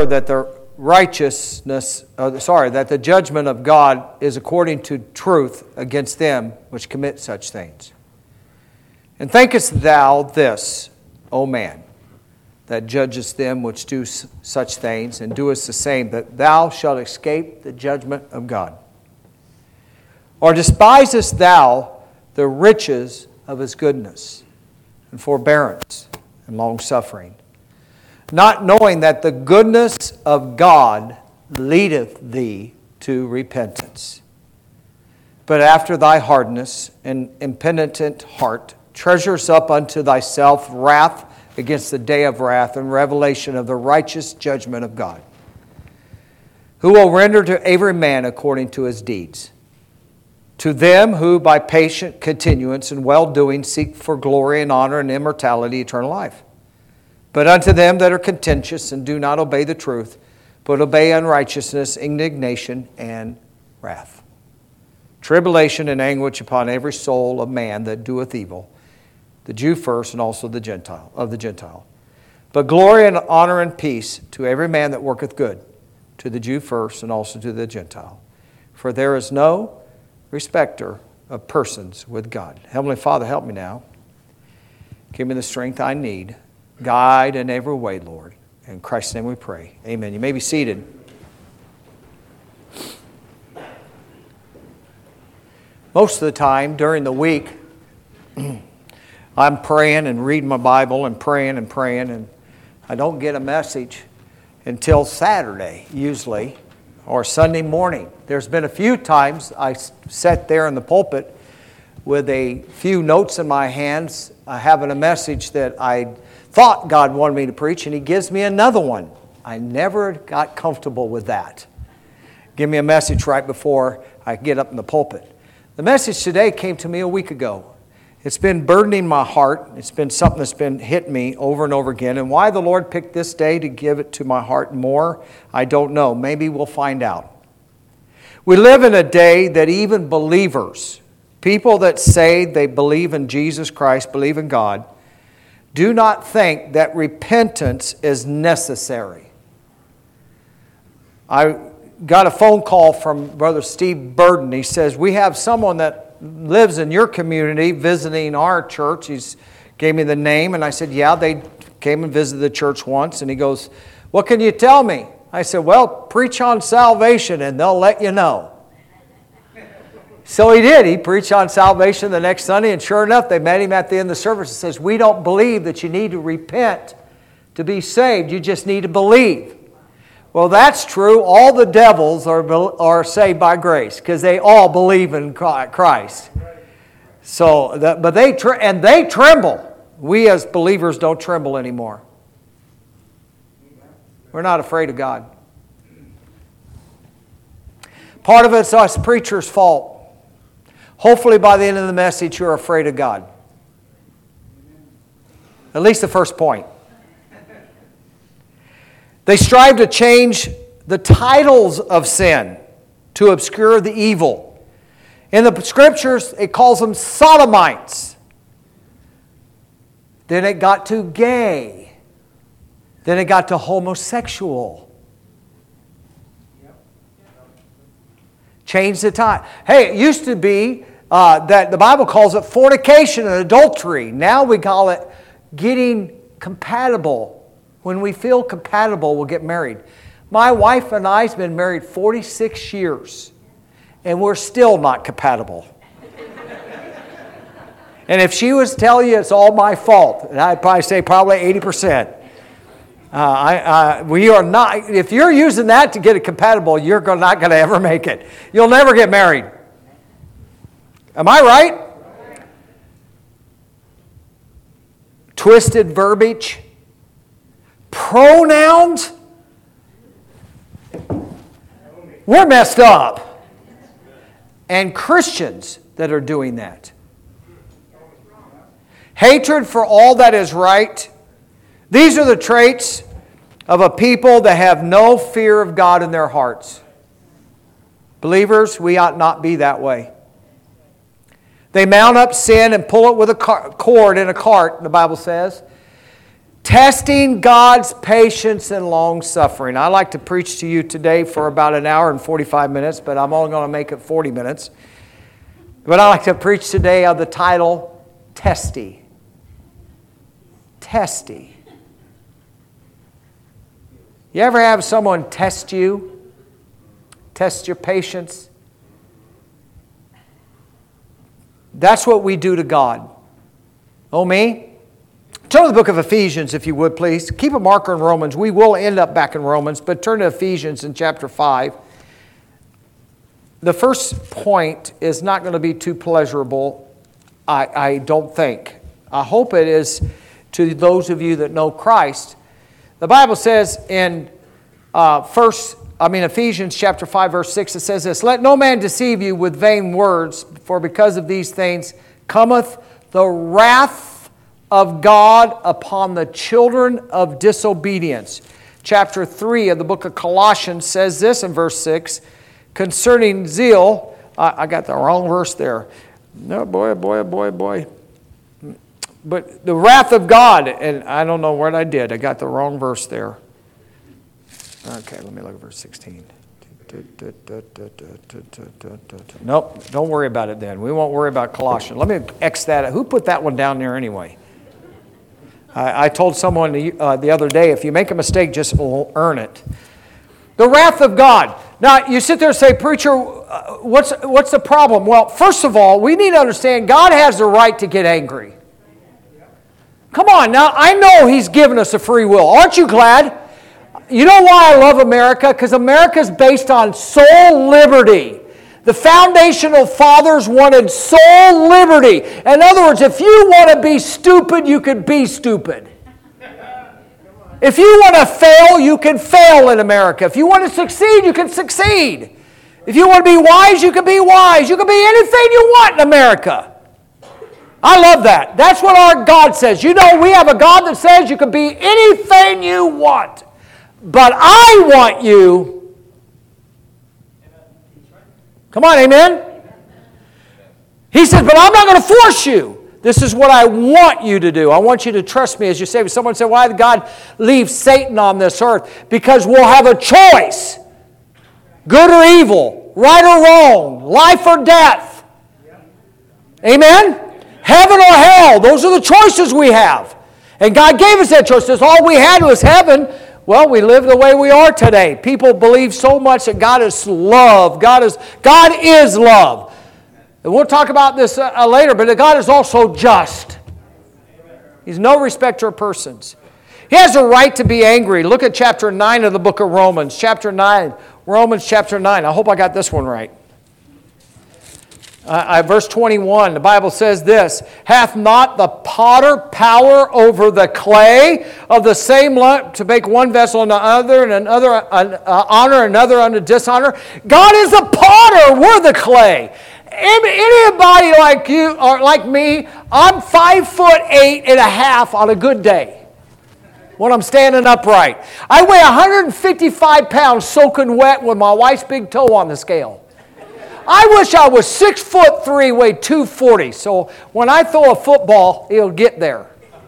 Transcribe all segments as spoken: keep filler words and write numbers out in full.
sure that the righteousness, uh, sorry, that the judgment of God is according to truth against them which commit such things. And thinkest thou this, O man, that judgest them which do such things, and doest the same, that thou shalt escape the judgment of God? Or despisest thou the riches of his goodness, and forbearance, and longsuffering, not knowing that the goodness of God leadeth thee to repentance? But after thy hardness and impenitent heart treasures up unto thyself wrath against the day of wrath and revelation of the righteous judgment of God, who will render to every man according to his deeds. To them who by patient continuance and well-doing seek for glory and honor and immortality, eternal life. But unto them that are contentious and do not obey the truth, but obey unrighteousness, indignation, and wrath, tribulation and anguish upon every soul of man that doeth evil, the Jew first, and also the Gentile of the Gentile. But glory and honor and peace to every man that worketh good, to the Jew first, and also to the Gentile. For there is no respecter of persons with God. Heavenly Father, help me now. Give me the strength I need. Guide in every way, Lord. In Christ's name we pray. Amen. You may be seated. Most of the time during the week, I'm praying and reading my Bible and praying and praying, and I don't get a message until Saturday, usually, or Sunday morning. There's been a few times I sat there in the pulpit with a few notes in my hands, uh, having a message that I thought God wanted me to preach, and He gives me another one. I never got comfortable with that. Give me a message right before I get up in the pulpit. The message today came to me a week ago. It's been burdening my heart. It's been something that's been hitting me over and over again. And why the Lord picked this day to give it to my heart more, I don't know. Maybe we'll find out. We live in a day that even believers, people that say they believe in Jesus Christ, believe in God, do not think that repentance is necessary. I got a phone call from Brother Steve Burden. He says, we have someone that lives in your community visiting our church. He gave me the name, and I said, yeah, they came and visited the church once. And he goes, what can you tell me? I said, well, preach on salvation and they'll let you know. So he did. He preached on salvation the next Sunday, and sure enough, they met him at the end of the service and says, we don't believe that you need to repent to be saved. You just need to believe. Well, that's true. All the devils are, are saved by grace because they all believe in Christ. So, that, but they and they tremble. We as believers don't tremble anymore. We're not afraid of God. Part of it's us preachers' fault. Hopefully by the end of the message you're afraid of God. At least the first point. They strive to change the titles of sin to obscure the evil. In the Scriptures, it calls them sodomites. Then it got to gay. Then it got to homosexual. Change the title. Hey, it used to be uh, that the Bible calls it fornication and adultery. Now we call it getting compatible. When we feel compatible, we'll get married. My wife and I have been married forty-six years, and we're still not compatible. And if she was to tell you it's all my fault, and I'd probably say probably eighty percent. Uh, I, uh, we are not. If you're using that to get it compatible, you're not going to ever make it. You'll never get married. Am I right? Twisted verbiage. Pronouns. We're messed up. And Christians that are doing that. Hatred for all that is right. These are the traits of a people that have no fear of God in their hearts. Believers, we ought not be that way. They mount up sin and pull it with a cord in a cart, the Bible says. Testing God's patience and long-suffering. I like to preach to you today for about an hour and forty-five minutes, but I'm only going to make it forty minutes. But I like to preach today on the title, Testy. Testy. You ever have someone test you? Test your patience? That's what we do to God. Oh, me? Turn to the book of Ephesians, if you would, please. Keep a marker in Romans. We will end up back in Romans, but turn to Ephesians in chapter five. The first point is not going to be too pleasurable, I, I don't think. I hope it is to those of you that know Christ. The Bible says in uh, first, I mean Ephesians chapter five, verse six, it says this, "Let no man deceive you with vain words, for because of these things cometh the wrath of God upon the children of disobedience." Chapter three of the book of Colossians says this in verse six, concerning zeal. I, I got the wrong verse there. No, boy, boy, boy, boy. But the wrath of God, and I don't know what I did. I got the wrong verse there. Okay, let me look at verse sixteen. Nope, don't worry about it then. We won't worry about Colossians. Let me X that out. Who put that one down there anyway? I, I told someone the, uh, the other day, if you make a mistake, just earn it. The wrath of God. Now, you sit there and say, preacher, uh, what's, what's the problem? Well, first of all, we need to understand God has the right to get angry. Come on, now, I know He's given us a free will. Aren't you glad? You know why I love America? Because America is based on soul liberty. The foundational fathers wanted soul liberty. In other words, if you want to be stupid, you can be stupid. If you want to fail, you can fail in America. If you want to succeed, you can succeed. If you want to be wise, you can be wise. You can be anything you want in America. I love that. That's what our God says. You know, we have a God that says you can be anything you want. But I want you. Come on, amen? He said, but I'm not going to force you. This is what I want you to do. I want you to trust me as your Savior. Someone said, why did God leave Satan on this earth? Because we'll have a choice. Good or evil. Right or wrong. Life or death. Amen? Heaven or hell. Those are the choices we have. And God gave us that choice. That's all we had was heaven. Well, we live the way we are today. People believe so much that God is love. God is, God is love. And we'll talk about this uh, later, but God is also just. He's no respecter of persons. He has a right to be angry. Look at chapter nine of the book of Romans. Chapter nine. Romans chapter nine. I hope I got this one right. Uh, verse twenty-one, the Bible says this, hath not the potter power over the clay of the same lump to make one vessel unto another, and another uh, honor, another unto dishonor? God is the potter, we're the clay. Anybody like you or like me, I'm five foot eight and a half on a good day when I'm standing upright. I weigh one hundred fifty-five pounds soaking wet with my wife's big toe on the scale. I wish I was six foot three, weighed two forty. So when I throw a football, it'll get there.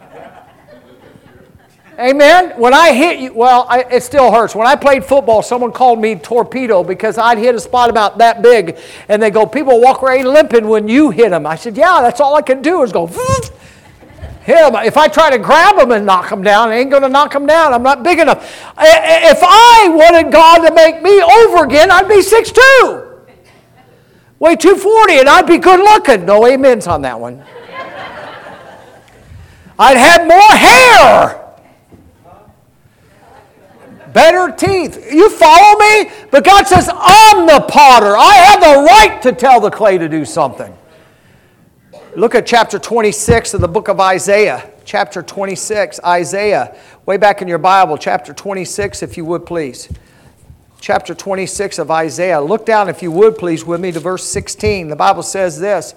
Amen? When I hit you, well, I, it still hurts. When I played football, someone called me torpedo because I'd hit a spot about that big. And they go, people walk around limping when you hit them. I said, yeah, that's all I can do is go, hit them. If I try to grab them and knock them down, I ain't going to knock them down. I'm not big enough. If I wanted God to make me over again, I'd be six two. Weigh two forty and I'd be good looking. No amens on that one. I'd have more hair. Better teeth. You follow me? But God says, I'm the potter. I have the right to tell the clay to do something. Look at chapter twenty-six of the book of Isaiah. Chapter twenty-six, Isaiah. Way back in your Bible, chapter twenty-six, if you would please. Chapter twenty-six of Isaiah. Look down, if you would, please, with me to verse sixteen. The Bible says this.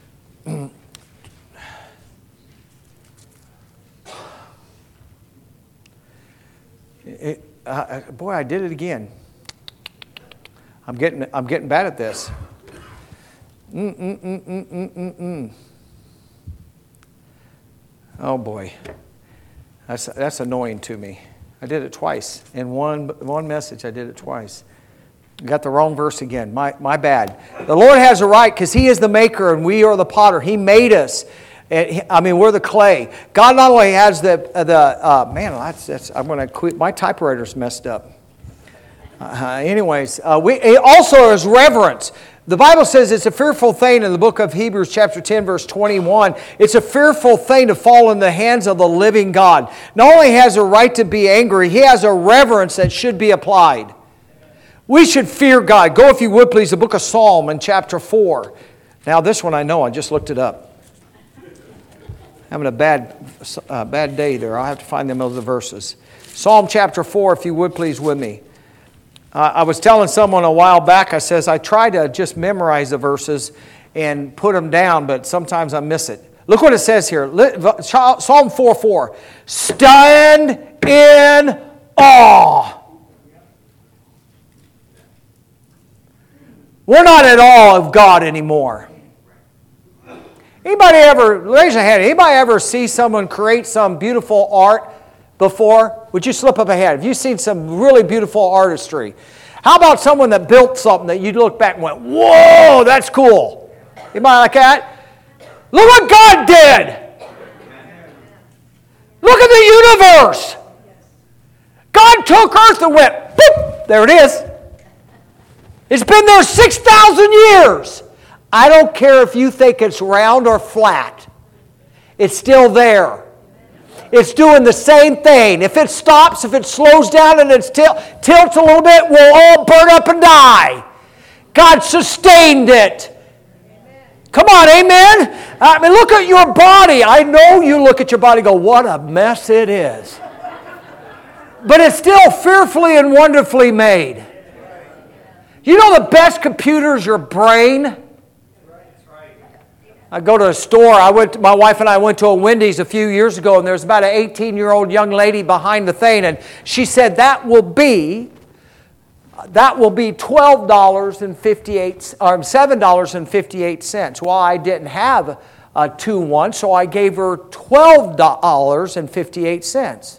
It, uh, boy, I did it again. I'm getting, I'm getting bad at this. Mm, mm, mm, mm, mm, mm, mm. Oh, boy. That's, that's annoying to me. I did it twice. In one, one message, I did it twice. Got the wrong verse again. My, my bad. The Lord has a right because He is the maker and we are the potter. He made us. I mean, we're the clay. God not only has the, the uh, man, that's, that's, I'm going to quit. My typewriter's messed up. Uh, anyways, uh, we, it also is reverence. The Bible says it's a fearful thing in the book of Hebrews chapter ten, verse twenty-one. It's a fearful thing to fall in the hands of the living God. Not only has a right to be angry, He has a reverence that should be applied. We should fear God. Go, if you would, please, the book of Psalm in chapter four. Now, this one I know. I just looked it up. Having a bad, uh, bad day there. I'll have to find them other verses. Psalm chapter four, if you would, please, with me. Uh, I was telling someone a while back, I says, I try to just memorize the verses and put them down, but sometimes I miss it. Look what it says here. Psalm four four. Stand in awe. We're not at awe of God anymore. Anybody ever, raise your hand, anybody ever see someone create some beautiful art before? Would you slip up ahead? Have you seen some really beautiful artistry? How about someone that built something that you look back and went, whoa, that's cool? Anybody like that? Look what God did. Look at the universe. God took earth and went, boop, there it is. It's been there six thousand years. I don't care if you think it's round or flat. It's still there. It's doing the same thing. If it stops, if it slows down and it til- tilts a little bit, we'll all burn up and die. God sustained it. Come on, amen? I mean, look at your body. I know you look at your body and go, what a mess it is. But it's still fearfully and wonderfully made. You know the best computer is your brain? I go to a store. I went. My wife and I went to a Wendy's a few years ago, and there's about an eighteen-year-old young lady behind the thing, and she said that will be that will be twelve dollars and fifty-eight or seven dollars and fifty-eight cents. Well, I didn't have a two one, so I gave her twelve dollars and fifty-eight cents.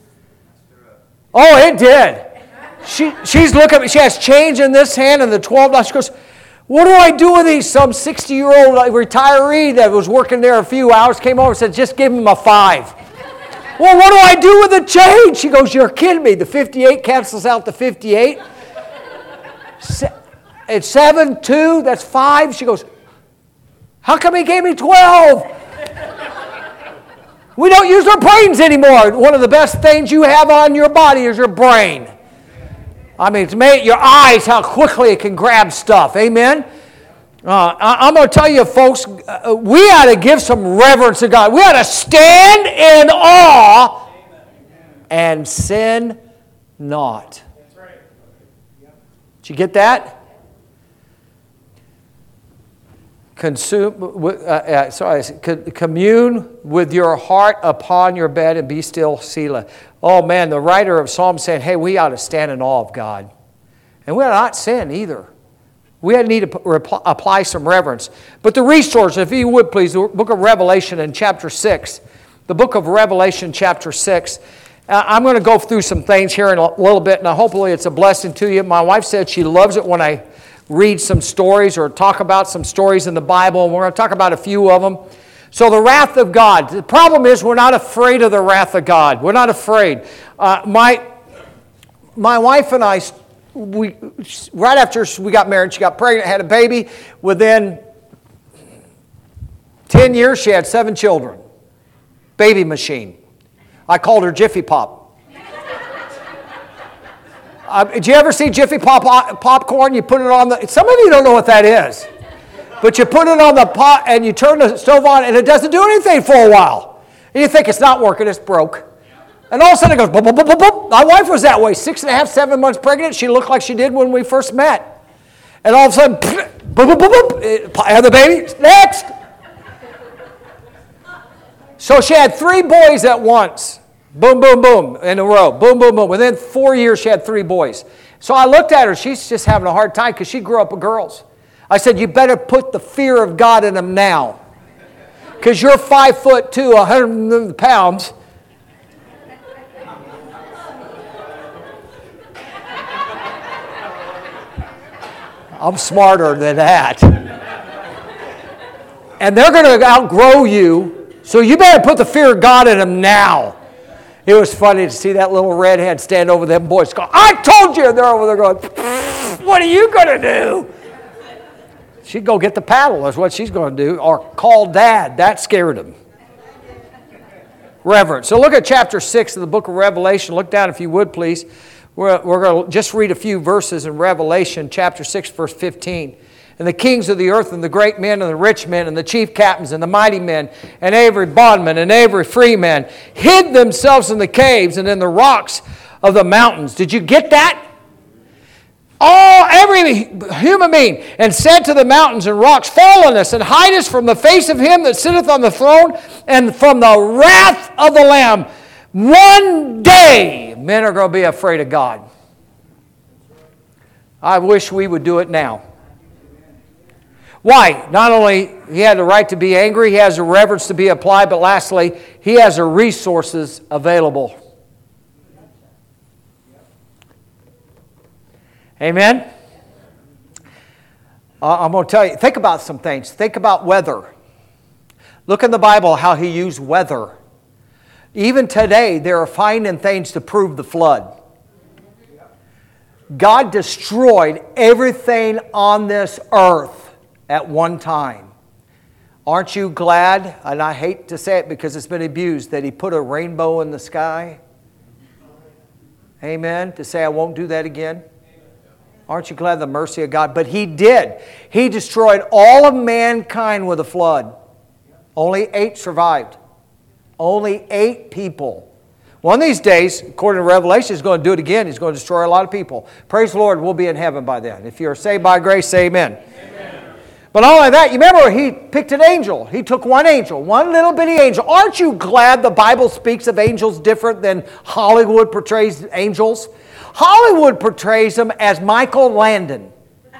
Oh, it did. She she's looking at me. She has change in this hand and the twelve dollars. She goes, what do I do with these? Some sixty-year-old retiree that was working there a few hours came over and said, just give him a five. Well, what do I do with the change? She goes, you're kidding me. The fifty-eight cancels out the fifty-eight. It's seven, two, that's five. She goes, how come he gave me twelve? We don't use our brains anymore. One of the best things you have on your body is your brain. I mean, it's made your eyes, how quickly it can grab stuff. Amen? Uh, I, I'm going to tell you, folks, uh, we ought to give some reverence to God. We ought to stand in awe and sin not. Did you get that? Consume, uh, uh, sorry, commune with your heart upon your bed and be still, Selah. Oh man, the writer of Psalms saying, hey, we ought to stand in awe of God. And we ought not sin either. We need to apply some reverence. But the resource, if you would please, the book of Revelation in chapter six. The book of Revelation chapter six. Uh, I'm going to go through some things here in a little bit, and hopefully it's a blessing to you. My wife said she loves it when I read some stories or talk about some stories in the Bible, and we're going to talk about a few of them. So the wrath of God. The problem is we're not afraid of the wrath of God. We're not afraid. Uh, my my wife and I, we right after we got married, she got pregnant, had a baby. Within ten years, she had seven children. Baby machine. I called her Jiffy Pop. Uh, did you ever see Jiffy Pop popcorn? You put it on the... Some of you don't know what that is. But you put it on the pot and you turn the stove on and it doesn't do anything for a while. And you think it's not working, it's broke. And all of a sudden it goes, boop, boop, boop, boop, boop. My wife was that way. Six and a half, seven months pregnant. She looked like she did when we first met. And all of a sudden, boop, boop, boop, boop. Have the baby. Next. So she had three boys at once. Boom, boom, boom, in a row. Boom, boom, boom. Within four years, she had three boys. So I looked at her. She's just having a hard time because she grew up with girls. I said, you better put the fear of God in them now. Because you're five foot two, a hundred pounds. I'm smarter than that. And they're going to outgrow you, so you better put the fear of God in them now. It was funny to see that little redhead stand over them boys go, I told you! And they're over there going, what are you going to do? She'd go get the paddle, that's what she's going to do, or call Dad. That scared him. Reverence. So look at chapter six of the book of Revelation. Look down if you would, please. We're, we're going to just read a few verses in Revelation, chapter six, verse fifteen. And the kings of the earth, and the great men, and the rich men, and the chief captains, and the mighty men, and every bondman, and every free man, hid themselves in the caves and in the rocks of the mountains. Did you get that? All, every human being, and said to the mountains and rocks, fall on us, and hide us from the face of him that sitteth on the throne, and from the wrath of the Lamb. One day, men are going to be afraid of God. I wish we would do it now. Why? Not only he had the right to be angry, he has the reverence to be applied, but lastly, he has the resources available. Amen? Uh, I'm going to tell you, think about some things. Think about weather. Look in the Bible how he used weather. Even today, they are finding things to prove the flood. God destroyed everything on this earth at one time. Aren't you glad, and I hate to say it because it's been abused, that he put a rainbow in the sky? Amen? To say I won't do that again? Aren't you glad of the mercy of God? But he did. He destroyed all of mankind with a flood. Only eight survived. Only eight people. One of these days, according to Revelation, he's going to do it again. He's going to destroy a lot of people. Praise the Lord, we'll be in heaven by then. If you're saved by grace, say amen. Amen. But not only that, you remember he picked an angel. He took one angel, one little bitty angel. Aren't you glad the Bible speaks of angels different than Hollywood portrays angels? Hollywood portrays them as Michael Landon.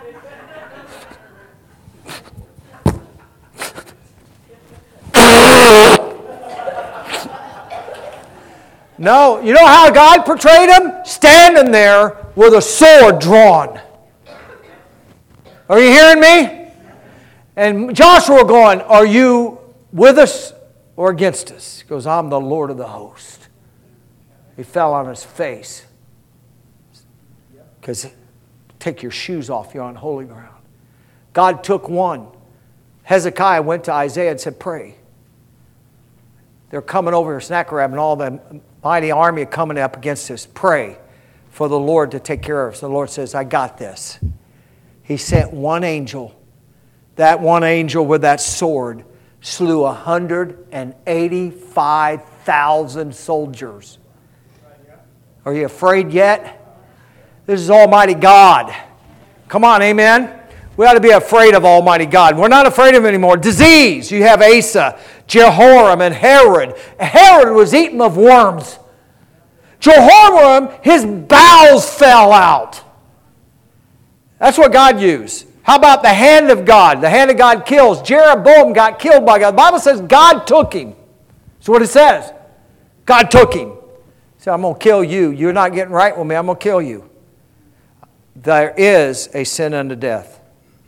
No, you know how God portrayed him? Standing there with a sword drawn. Are you hearing me? And Joshua going, are you with us or against us? He goes, I'm the Lord of the host. He fell on his face. Because take your shoes off, you're on holy ground. God took one. Hezekiah went to Isaiah and said, pray. They're coming over here, Sennacherib, and all the mighty army are coming up against us. Pray for the Lord to take care of us. The Lord says, I got this. He sent one angel. That one angel with that sword slew one hundred eighty-five thousand soldiers. Are you afraid yet? This is Almighty God. Come on, amen? We ought to be afraid of Almighty God. We're not afraid of him anymore. Disease. You have Asa, Jehoram, and Herod. Herod was eaten of worms. Jehoram, his bowels fell out. That's what God used. How about the hand of God? The hand of God kills. Jeroboam got killed by God. The Bible says God took him. That's what it says. God took him. He said, I'm going to kill you. You're not getting right with me. I'm going to kill you. There is a sin unto death.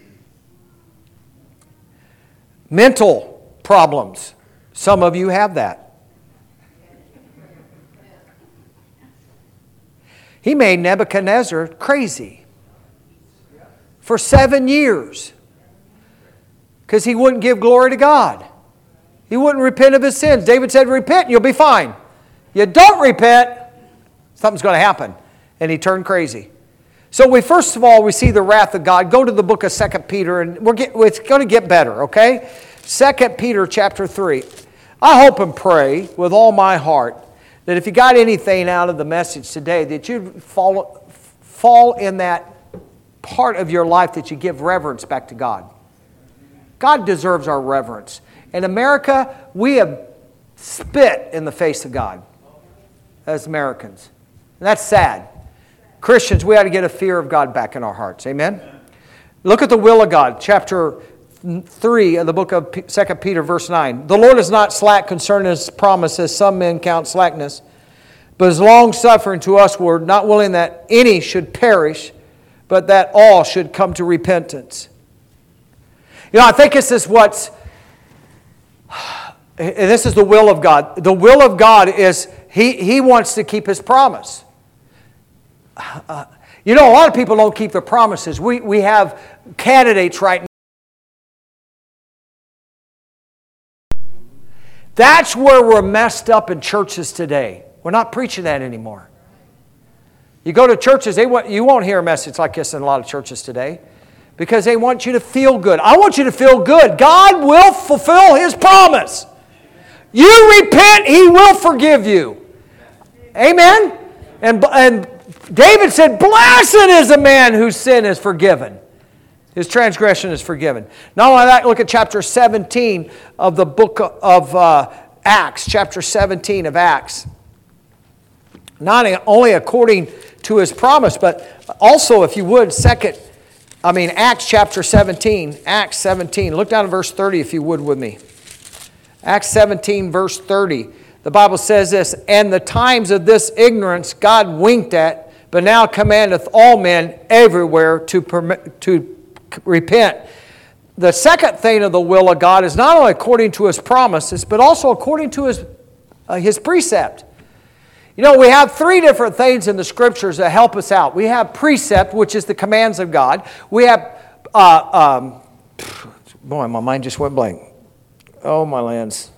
Mental problems. Some of you have that. He made Nebuchadnezzar crazy for seven years because he wouldn't give glory to God. He wouldn't repent of his sins. David said, repent and you'll be fine. You don't repent, something's going to happen. And he turned crazy. So we first of all, we see the wrath of God. Go to the book of Second Peter, and we're get, it's going to get better, okay? Second Peter chapter three. I hope and pray with all my heart that if you got anything out of the message today, that you'd fall, fall in that part of your life that you give reverence back to God. God deserves our reverence. In America, we have spit in the face of God as Americans. And that's sad. Christians, we ought to get a fear of God back in our hearts. Amen? Look at the will of God, chapter three of the book of Second Peter, verse nine. The Lord is not slack concerning his promises, some men count slackness, but is long-suffering to us, word, not willing that any should perish, but that all should come to repentance. You know, I think this is what's, this is the will of God. The will of God is He, he wants to keep His promise. Uh, you know, a lot of people don't keep their promises. We, we have candidates right now. That's where we're messed up in churches today. We're not preaching that anymore. You go to churches, they want, you won't hear a message like this in a lot of churches today because they want you to feel good. I want you to feel good. God will fulfill His promise. You repent, He will forgive you. Amen? And, and David said, blessed is the man whose sin is forgiven. His transgression is forgiven. Not only that, look at chapter seventeen of the book of uh, Acts. Chapter seventeen of Acts. Not only according to His promise, but also, if you would, second, I mean, Acts chapter seventeen. Acts seventeen. Look down at verse thirty if you would with me. Acts seventeen, verse thirty. The Bible says this, and the times of this ignorance God winked at, but now commandeth all men everywhere to permit, to repent. The second thing of the will of God is not only according to His promises, but also according to His, uh, His precept. You know, we have three different things in the Scriptures that help us out. We have precept, which is the commands of God. We have, uh, um, boy, my mind just went blank. Oh, my lands.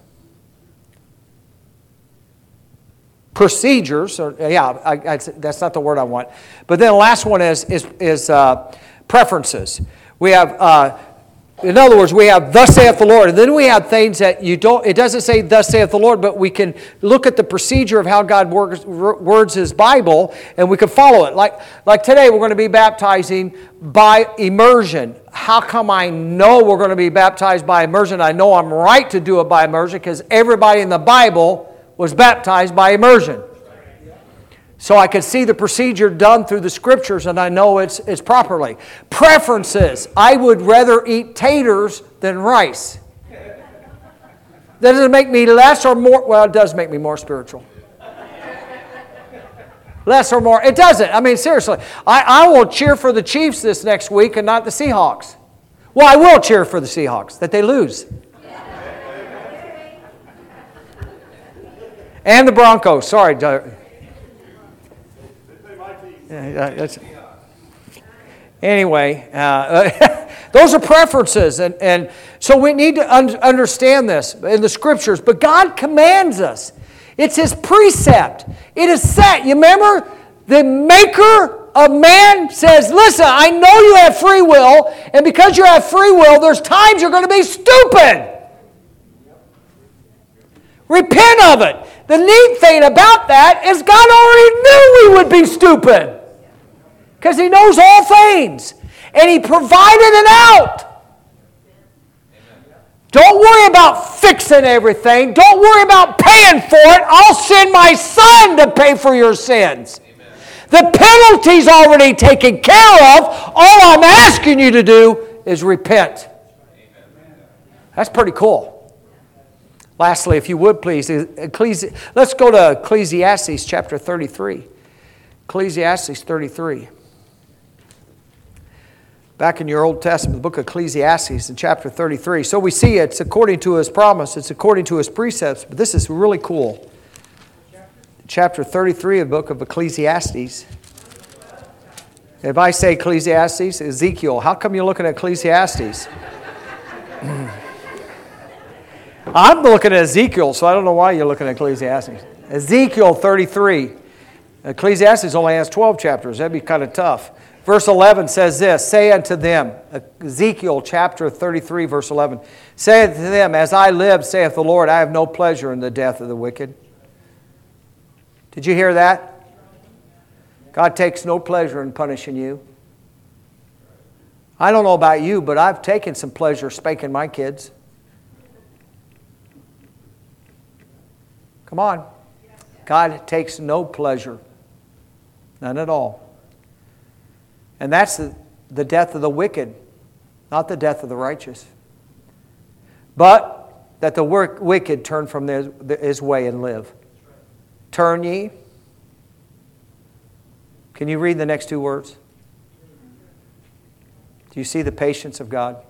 Procedures, or yeah, I, I, that's not the word I want. But then the last one is is, is uh, preferences. We have, uh, in other words, we have thus saith the Lord, and then we have things that you don't. It doesn't say thus saith the Lord, but we can look at the procedure of how God works, words His Bible, and we can follow it. Like like today, we're going to be baptizing by immersion. How come I know we're going to be baptized by immersion? I know I'm right to do it by immersion because everybody in the Bible was baptized by immersion. So I can see the procedure done through the Scriptures and I know it's, it's properly. Preferences. I would rather eat taters than rice. That doesn't make me less or more, well, it does make me more spiritual. Less or more, it doesn't. I mean, seriously, I, I will cheer for the Chiefs this next week and not the Seahawks. Well, I will cheer for the Seahawks, that they lose. And the Broncos, sorry. That's, anyway, uh, those are preferences. And, and so we need to un- understand this in the Scriptures. But God commands us. It's His precept. It is set. You remember the maker of man says, listen, I know you have free will. And because you have free will, there's times you're going to be stupid. Repent of it. The neat thing about that is God already knew we would be stupid. Because He knows all things. And He provided it out. Don't worry about fixing everything. Don't worry about paying for it. I'll send my Son to pay for your sins. Amen. The penalty's already taken care of. All I'm asking you to do is repent. Amen. That's pretty cool. Lastly, if you would please, Ecclesi- let's go to Ecclesiastes chapter thirty-three. Ecclesiastes thirty-three. Back in your Old Testament, the book of Ecclesiastes in chapter thirty-three. So we see it's according to His promise, it's according to His precepts, but this is really cool. Chapter thirty-three of the book of Ecclesiastes. If I say Ecclesiastes, Ezekiel, how come you're looking at Ecclesiastes? I'm looking at Ezekiel, so I don't know why you're looking at Ecclesiastes. Ezekiel thirty-three. Ecclesiastes only has twelve chapters. That'd be kind of tough. Verse eleven says this, say unto them, Ezekiel chapter thirty-three, verse eleven, say unto them, as I live, saith the Lord, I have no pleasure in the death of the wicked. Did you hear that? God takes no pleasure in punishing you. I don't know about you, but I've taken some pleasure spanking my kids. Come on. God takes no pleasure. None at all. And that's the, the death of the wicked, not the death of the righteous. But that the wicked turn from his, his way and live. Turn ye. Can you read the next two words? Do you see the patience of God?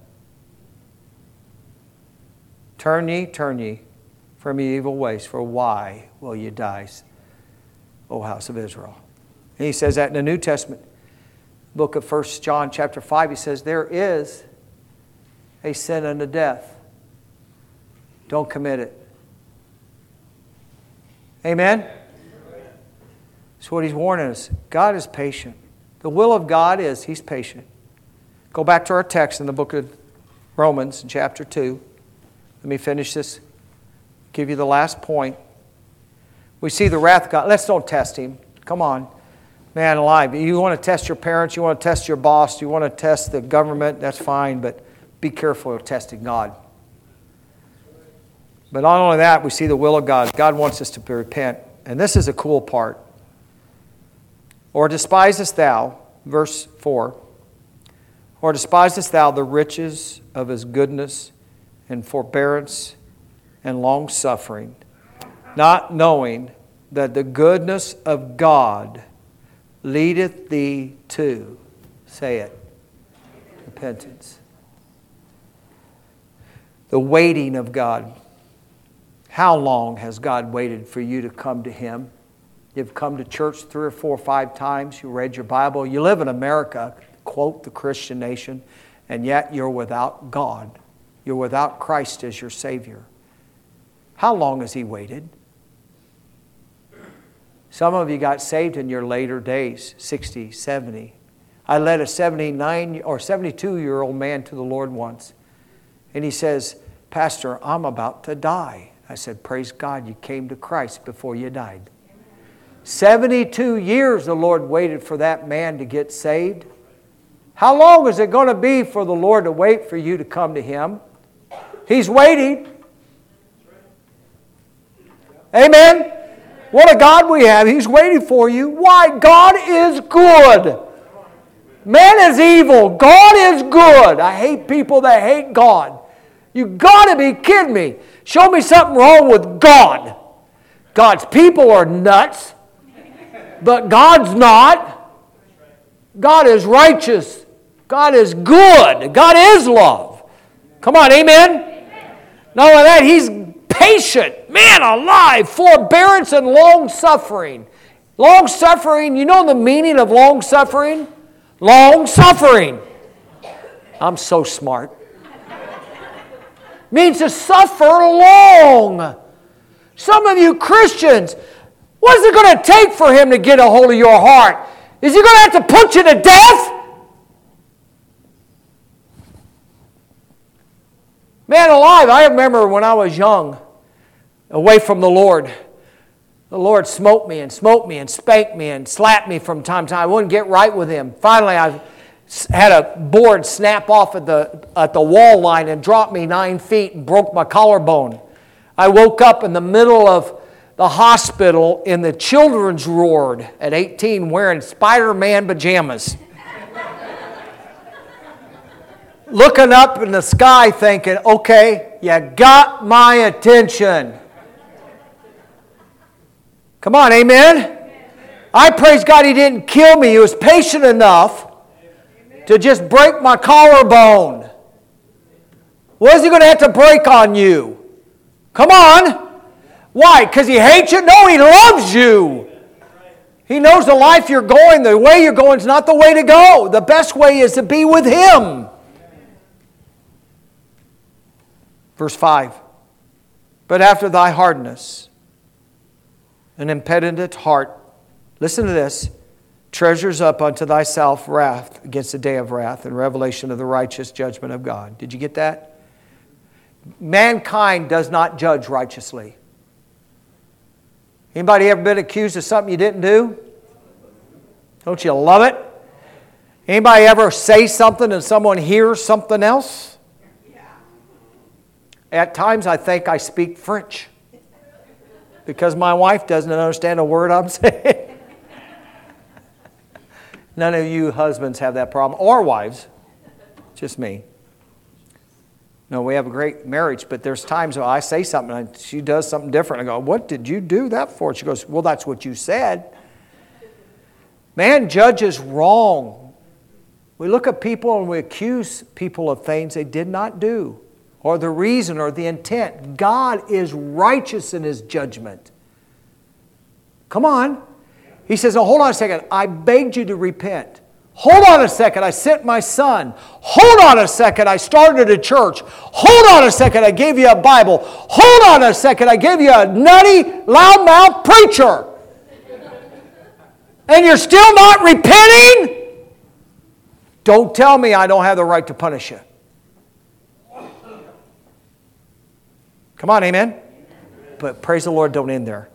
Turn ye, turn ye from your evil ways, for why will you die, O house of Israel? And he says that in the New Testament, book of First John chapter five, he says, there is a sin unto death. Don't commit it. Amen? That's what he's warning us. God is patient. The will of God is He's patient. Go back to our text in the book of Romans, in chapter two. Let me finish this. Give you the last point. We see the wrath of God. Let's don't test Him. Come on. Man alive. You want to test your parents, you want to test your boss, you want to test the government, that's fine, but be careful of testing God. But not only that, we see the will of God. God wants us to repent. And this is a cool part. Or despisest thou, verse four, or despisest thou the riches of His goodness and forbearance and long-suffering, not knowing that the goodness of God leadeth thee to, say it, repentance. The waiting of God. How long has God waited for you to come to Him? You've come to church three or four or five times. You read your Bible. You live in America, quote, the Christian nation, and yet you're without God. You're without Christ as your Savior. How long has He waited? Some of you got saved in your later days, sixty, seventy. I led a seventy-nine or seventy-two-year-old man to the Lord once. And he says, Pastor, I'm about to die. I said, praise God, you came to Christ before you died. seventy-two years the Lord waited for that man to get saved. How long is it going to be for the Lord to wait for you to come to Him? He's waiting. Amen? What a God we have. He's waiting for you. Why? God is good. Man is evil. God is good. I hate people that hate God. You got to be kidding me. Show me something wrong with God. God's people are nuts, but God's not. God is righteous. God is good. God is love. Come on, amen? Amen. Not only that, He's patient. Man alive. Forbearance and long-suffering. Long-suffering, you know the meaning of long-suffering? Long-suffering. I'm so smart. Means to suffer long. Some of you Christians, what is it going to take for Him to get a hold of your heart? Is He going to have to put you to death? Man alive, I remember when I was young, away from the Lord, the Lord smote me and smote me and spanked me and slapped me from time to time. I wouldn't get right with Him. Finally, I had a board snap off at the, at the wall line and dropped me nine feet and broke my collarbone. I woke up in the middle of the hospital in the children's ward at eighteen wearing Spider-Man pajamas. Looking up in the sky thinking, okay, you got my attention. Come on, amen? I praise God He didn't kill me. He was patient enough to just break my collarbone. What is He going to have to break on you? Come on. Why? Because He hates you? No, He loves you. He knows the life you're going, the way you're going is not the way to go. The best way is to be with Him. Verse five. But after thy hardness, an impenitent heart, listen to this, treasures up unto thyself wrath against the day of wrath and revelation of the righteous judgment of God. Did you get that? Mankind does not judge righteously. Anybody ever been accused of something you didn't do? Don't you love it? Anybody ever say something and someone hears something else? At times I think I speak French because my wife doesn't understand a word I'm saying. None of you husbands have that problem, or wives, just me. No, we have a great marriage, but there's times where I say something and she does something different. I go, what did you do that for? She goes, well, that's what you said. Man judges wrong. We look at people and we accuse people of things they did not do, or the reason or the intent. God is righteous in His judgment. Come on. He says, oh, hold on a second. I begged you to repent. Hold on a second. I sent my son. Hold on a second. I started a church. Hold on a second. I gave you a Bible. Hold on a second. I gave you a nutty, loudmouth preacher. And you're still not repenting? Don't tell me I don't have the right to punish you. Come on, amen? But praise the Lord, don't end there.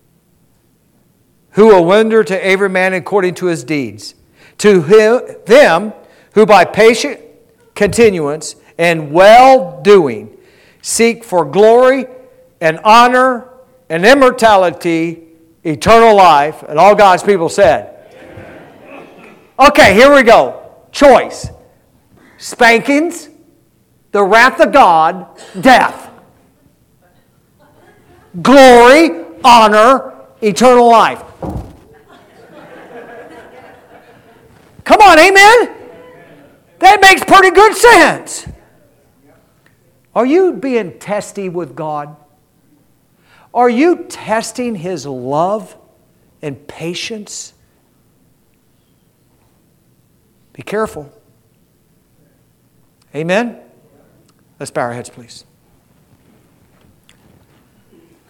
Who will render to every man according to his deeds. To him, them who by patient continuance and well-doing seek for glory and honor and immortality, eternal life. And all God's people said. Okay, here we go. Choice. Spankings, the wrath of God, death. Glory, honor, eternal life. Come on, amen? That makes pretty good sense. Are you being testy with God? Are you testing His love and patience? Be careful. Amen? Let's bow our heads, please.